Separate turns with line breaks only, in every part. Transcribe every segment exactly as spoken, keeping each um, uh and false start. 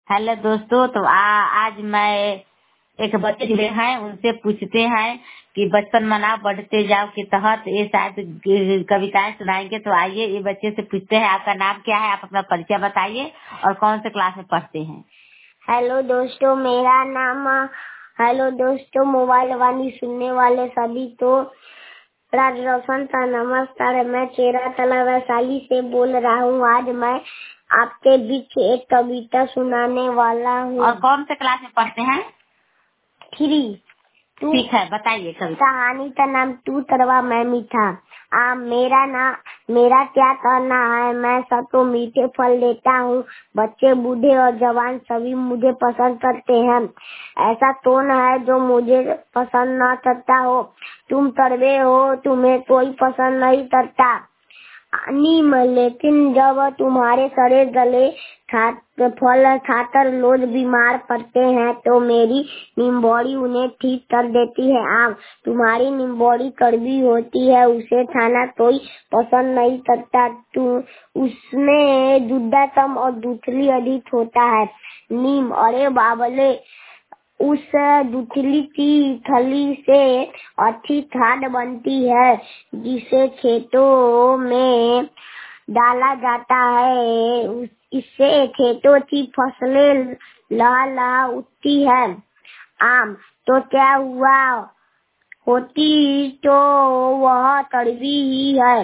Hello दोस्तों, तो आ, आज मैं एक बच्चे जुड़े हैं, उनसे पूछते हैं कि बचपन मनाओ बढ़ते जाओ के तहत ये शायद कविताएं सुनाएंगे। तो आइए ये बच्चे से पूछते हैं, आपका नाम क्या है, आप अपना परिचय बताइए और कौन से क्लास में पढ़ते हैं।
हेलो दोस्तों, मेरा नाम हेलो दोस्तों मोबाइल वाणी सुनने वाले सभी को राज रोशन का नमस्कार। मैं चेरा तला वैशाली से बोल रहा हूँ। आज मैं आपके बीच एक कविता सुनाने वाला हूँ।
और कौन से क्लास में पढ़ते हैं?
थ्री।
ठीक है, बताइए कविता।
कहानी का नाम तू तरवा मैं मीठा। आ मेरा ना मेरा क्या करना है, मैं सब तो मीठे फल देता हूँ। बच्चे बूढ़े और जवान सभी मुझे पसंद करते हैं। ऐसा कौन है जो मुझे पसंद न करता हो। तुम तरवे हो, तुम्हें कोई पसंद नहीं करता। नीम, लेकिन जब तुम्हारे सड़े गले खा फल खाकर लोग बीमार पड़ते हैं तो मेरी नींबोड़ी उन्हें ठीक कर देती है। आम, तुम्हारी नींबोड़ी कड़वी होती है, उसे खाना कोई पसंद नहीं करता। तू उसमें गुद्दा कम और दूसरी अधिक होता है। नीम, अरे बाबले, उस दूसरी की थली से अच्छी खाद बनती है जिसे खेतों में डाला जाता है। उस- इससे खेतों की फसलें लहलहा उठती है। आम, तो क्या हुआ, होती तो वह कड़वी ही है।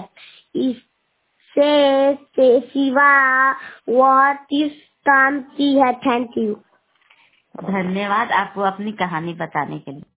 इससे से सिवा वह किस काम की है। Thank you.
धन्यवाद आपको अपनी कहानी बताने के लिए।